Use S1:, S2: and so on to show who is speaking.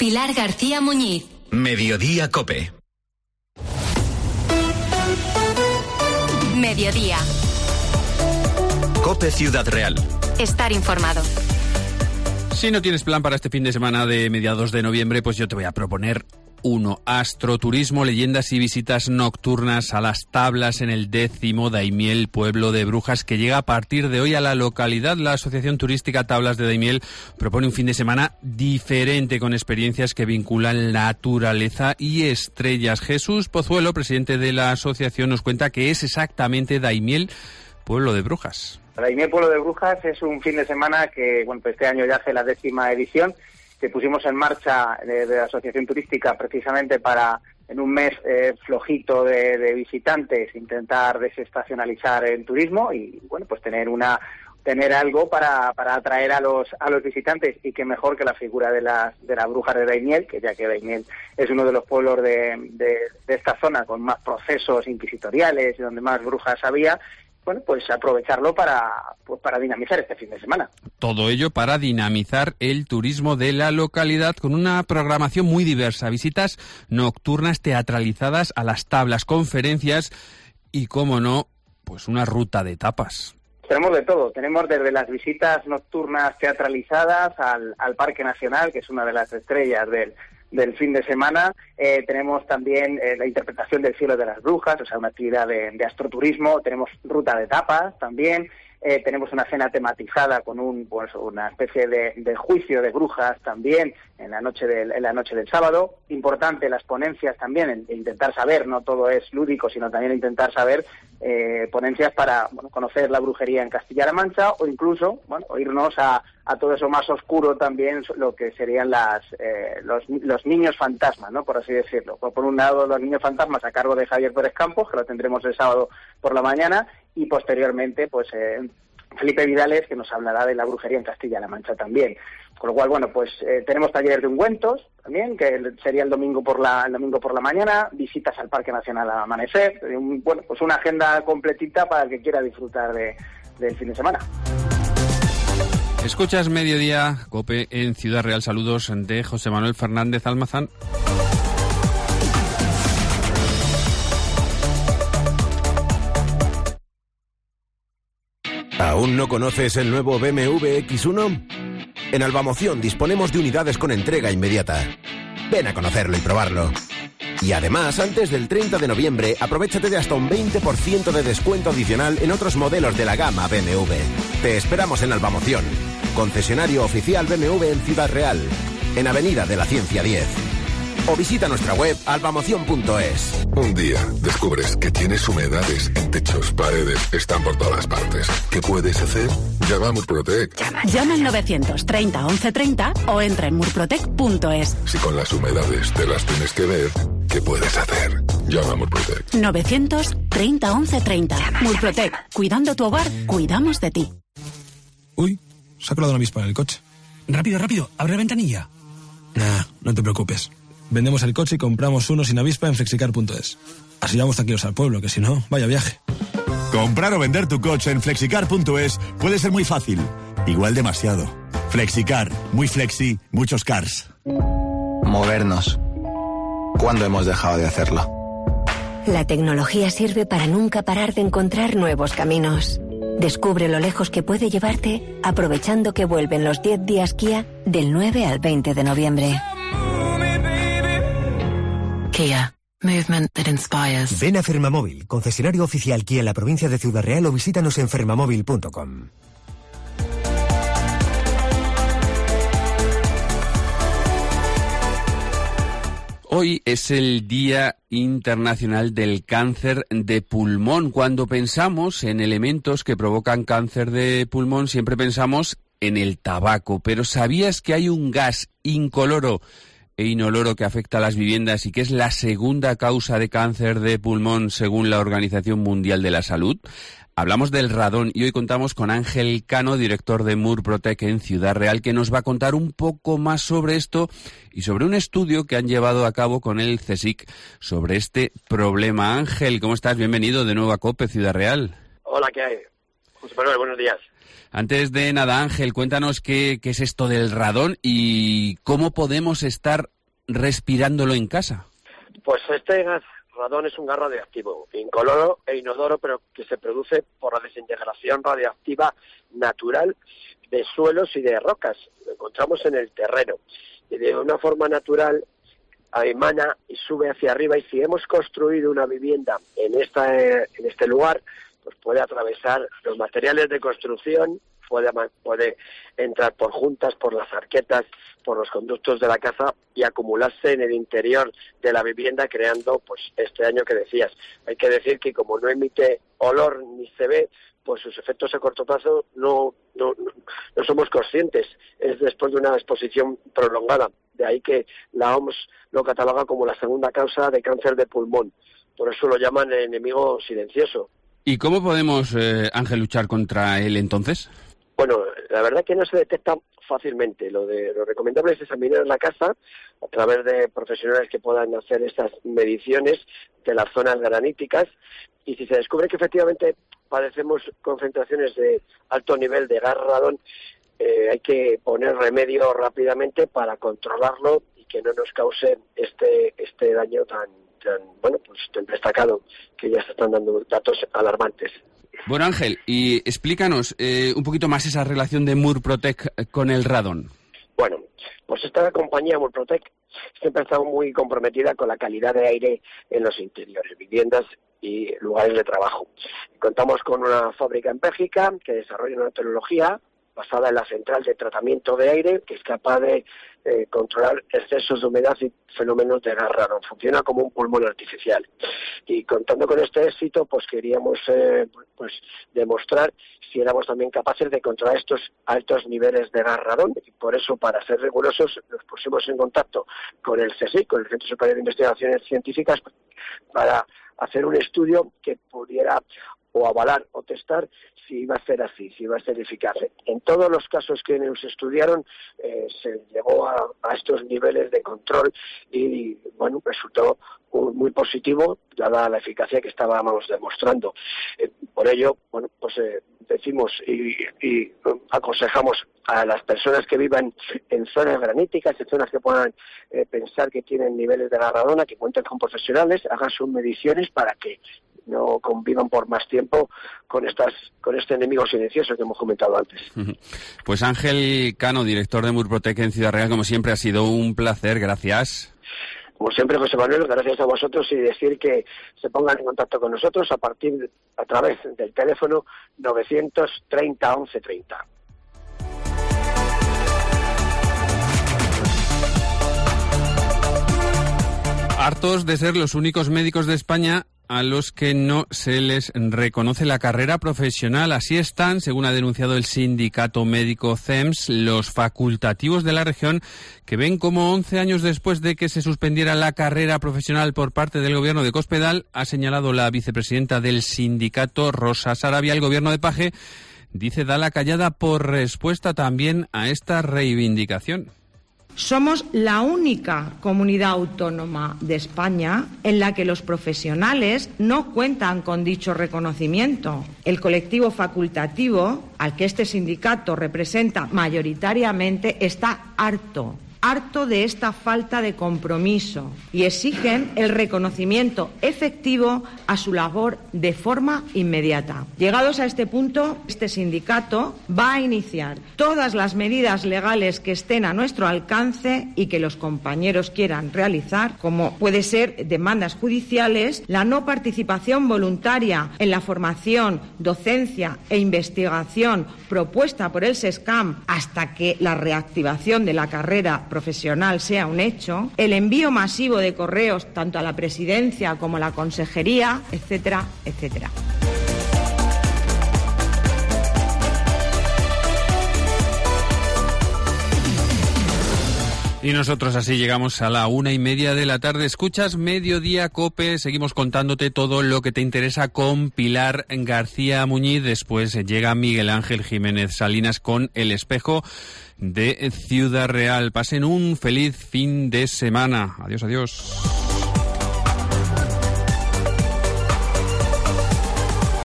S1: Pilar García Muñiz.
S2: Mediodía COPE.
S1: Mediodía.
S2: COPE Ciudad Real.
S1: Estar informado.
S3: Si no tienes plan para este fin de semana de mediados de noviembre, pues yo te voy a proponer uno. Astroturismo, leyendas y visitas nocturnas a las tablas en el 10º Daimiel, pueblo de Brujas, que llega a partir de hoy a la localidad. La Asociación Turística Tablas de Daimiel propone un fin de semana diferente, con experiencias que vinculan naturaleza y estrellas. Jesús Pozuelo, presidente de la asociación, nos cuenta qué es exactamente Daimiel, pueblo de Brujas.
S4: Daimiel, pueblo de Brujas, es un fin de semana que, bueno, pues este año ya hace la 10ª edición, que pusimos en marcha de la Asociación Turística precisamente para, en un mes flojito de visitantes, intentar desestacionalizar el turismo y, bueno, pues tener algo para atraer a los visitantes, y que mejor que la figura de las brujas de Daimiel, que ya que Daimiel es uno de los pueblos de esta zona con más procesos inquisitoriales y donde más brujas había. Bueno, pues aprovecharlo para dinamizar este fin de semana.
S3: Todo ello para dinamizar el turismo de la localidad, con una programación muy diversa: visitas nocturnas teatralizadas a las tablas, conferencias y, cómo no, pues una ruta de tapas.
S4: Tenemos de todo, tenemos desde las visitas nocturnas teatralizadas al Parque Nacional, que es una de las estrellas del fin de semana. Tenemos también la interpretación del cielo de las brujas, o sea, una actividad de astroturismo. Tenemos ruta de tapas también. Tenemos una cena tematizada con una especie de juicio de brujas también en la noche del sábado. Importante las ponencias también, intentar saber, no todo es lúdico, sino también intentar saber, ponencias para, bueno, conocer la brujería en Castilla-La Mancha, o incluso, bueno, irnos a todo eso más oscuro también, lo que serían los niños fantasmas, ¿no?, por así decirlo. Por un lado, los niños fantasmas a cargo de Javier Pérez Campos, que lo tendremos el sábado por la mañana, y posteriormente, pues Felipe Vidales, que nos hablará de la brujería en Castilla-La Mancha también. Con lo cual, bueno, pues tenemos talleres de ungüentos también, que sería el domingo por la mañana, visitas al Parque Nacional al amanecer. Bueno, pues una agenda completita para el que quiera disfrutar del fin de semana.
S3: Escuchas Mediodía COPE en Ciudad Real. Saludos de José Manuel Fernández Almazán.
S5: ¿Aún no conoces el nuevo BMW X1? En Albamoción disponemos de unidades con entrega inmediata. Ven a conocerlo y probarlo. Y además, antes del 30 de noviembre, aprovéchate de hasta un 20% de descuento adicional en otros modelos de la gama BMW. Te esperamos en Albamoción, concesionario oficial BMW en Ciudad Real, en Avenida de la Ciencia 10. O visita nuestra web albamoción.es.
S6: Un día descubres que tienes humedades en techos, paredes, están por todas partes. ¿Qué puedes hacer? Llama a Murprotec.
S7: Llama al 930 1130 o entra en murprotec.es.
S6: Si con las humedades te las tienes que ver, ¿qué puedes hacer? Llama a Murprotec.
S7: 930 1130. Murprotec. Cuidando tu hogar, cuidamos de ti.
S8: Uy, se ha colado una avispa en el coche.
S9: Rápido, abre la ventanilla.
S8: Nah, no te preocupes. Vendemos el coche y compramos uno sin avispa en flexicar.es. Así vamos tranquilos al pueblo, que si no, vaya viaje.
S10: Comprar o vender tu coche en flexicar.es puede ser muy fácil. Igual demasiado. Flexicar. Muy flexi, muchos cars.
S11: Movernos. ¿Cuándo hemos dejado de hacerlo?
S12: La tecnología sirve para nunca parar de encontrar nuevos caminos. Descubre lo lejos que puede llevarte aprovechando que vuelven los 10 días Kia del 9 al 20 de noviembre.
S13: Kia. Movement that inspires.
S14: Ven a Fermamóvil, concesionario oficial Kia en la provincia de Ciudad Real, o visítanos en fermamóvil.com.
S3: Hoy es el Día Internacional del Cáncer de Pulmón. Cuando pensamos en elementos que provocan cáncer de pulmón, siempre pensamos en el tabaco. Pero ¿sabías que hay un gas incoloro e inoloro que afecta a las viviendas y que es la segunda causa de cáncer de pulmón según la Organización Mundial de la Salud? Hablamos del radón y hoy contamos con Ángel Cano, director de Murprotec en Ciudad Real, que nos va a contar un poco más sobre esto y sobre un estudio que han llevado a cabo con el CSIC sobre este problema. Ángel, ¿cómo estás? Bienvenido de nuevo a COPE Ciudad Real.
S15: Hola, ¿qué hay? José Manuel, buenos días.
S3: Antes de nada, Ángel, cuéntanos qué es esto del radón y cómo podemos estar respirándolo en casa.
S15: Pues este radón es un gas radioactivo, incoloro e inodoro, pero que se produce por la desintegración radioactiva natural de suelos y de rocas. Lo encontramos en el terreno. Y de una forma natural emana y sube hacia arriba, y si hemos construido una vivienda en este lugar, pues puede atravesar los materiales de construcción, puede entrar por juntas, por las arquetas, por los conductos de la casa y acumularse en el interior de la vivienda, creando pues este daño que decías. Hay que decir que como no emite olor ni se ve, pues sus efectos a corto plazo no somos conscientes. Es después de una exposición prolongada. De ahí que la OMS lo cataloga como la segunda causa de cáncer de pulmón. Por eso lo llaman el enemigo silencioso.
S3: ¿Y cómo podemos, Ángel, luchar contra él entonces?
S15: Bueno, la verdad que no se detecta fácilmente. Lo recomendable es examinar la casa a través de profesionales que puedan hacer estas mediciones de las zonas graníticas, y si se descubre que efectivamente padecemos concentraciones de alto nivel de gas radón, hay que poner remedio rápidamente para controlarlo y que no nos cause este daño tan destacado, que ya se están dando datos alarmantes.
S3: Bueno, Ángel, y explícanos un poquito más esa relación de Murprotec con el radón.
S15: Bueno, pues esta compañía Murprotec siempre ha estado muy comprometida con la calidad de aire en los interiores, viviendas y lugares de trabajo. Contamos con una fábrica en Bélgica que desarrolla una tecnología basada en la central de tratamiento de aire, que es capaz de controlar excesos de humedad y fenómenos de gas radón. Funciona como un pulmón artificial. Y contando con este éxito, pues queríamos demostrar si éramos también capaces de controlar estos altos niveles de gas radón. Y por eso, para ser rigurosos, nos pusimos en contacto con el CSIC, con el Centro Superior de Investigaciones Científicas, para hacer un estudio que pudiera o avalar o testar si iba a ser así, si iba a ser eficaz. En todos los casos que nos estudiaron se llegó a estos niveles de control y bueno, resultó muy positivo dada la eficacia que estábamos demostrando. Por ello, bueno, pues decimos y aconsejamos a las personas que vivan en zonas graníticas, en zonas que puedan pensar que tienen niveles de gas radón, que cuenten con profesionales, hagan sus mediciones para que no convivan por más tiempo con este enemigo silencioso que hemos comentado antes.
S3: Pues Ángel Cano, director de Murprotec en Ciudad Real, como siempre ha sido un placer, gracias.
S15: Como siempre, José Manuel, gracias a vosotros, y decir que se pongan en contacto con nosotros a través del teléfono 930 1130.
S3: Hartos de ser los únicos médicos de España a los que no se les reconoce la carrera profesional. Así están, según ha denunciado el sindicato médico CEMS, los facultativos de la región, que ven como 11 años después de que se suspendiera la carrera profesional por parte del gobierno de Cospedal, ha señalado la vicepresidenta del sindicato, Rosa Sarabia, el gobierno de Paje, dice, da la callada por respuesta también a esta reivindicación.
S16: Somos la única comunidad autónoma de España en la que los profesionales no cuentan con dicho reconocimiento. El colectivo facultativo, al que este sindicato representa mayoritariamente, está harto de esta falta de compromiso y exigen el reconocimiento efectivo a su labor de forma inmediata. Llegados a este punto, este sindicato va a iniciar todas las medidas legales que estén a nuestro alcance y que los compañeros quieran realizar, como puede ser demandas judiciales, la no participación voluntaria en la formación, docencia e investigación propuesta por el SESCAM hasta que la reactivación de la carrera profesional sea un hecho, el envío masivo de correos tanto a la presidencia como a la consejería, etcétera, etcétera.
S3: Y nosotros así llegamos a la 1:30 de la tarde. Escuchas Mediodía COPE. Seguimos contándote todo lo que te interesa con Pilar García Muñiz. Después llega Miguel Ángel Jiménez Salinas con El Espejo de Ciudad Real. Pasen un feliz fin de semana. Adiós, adiós.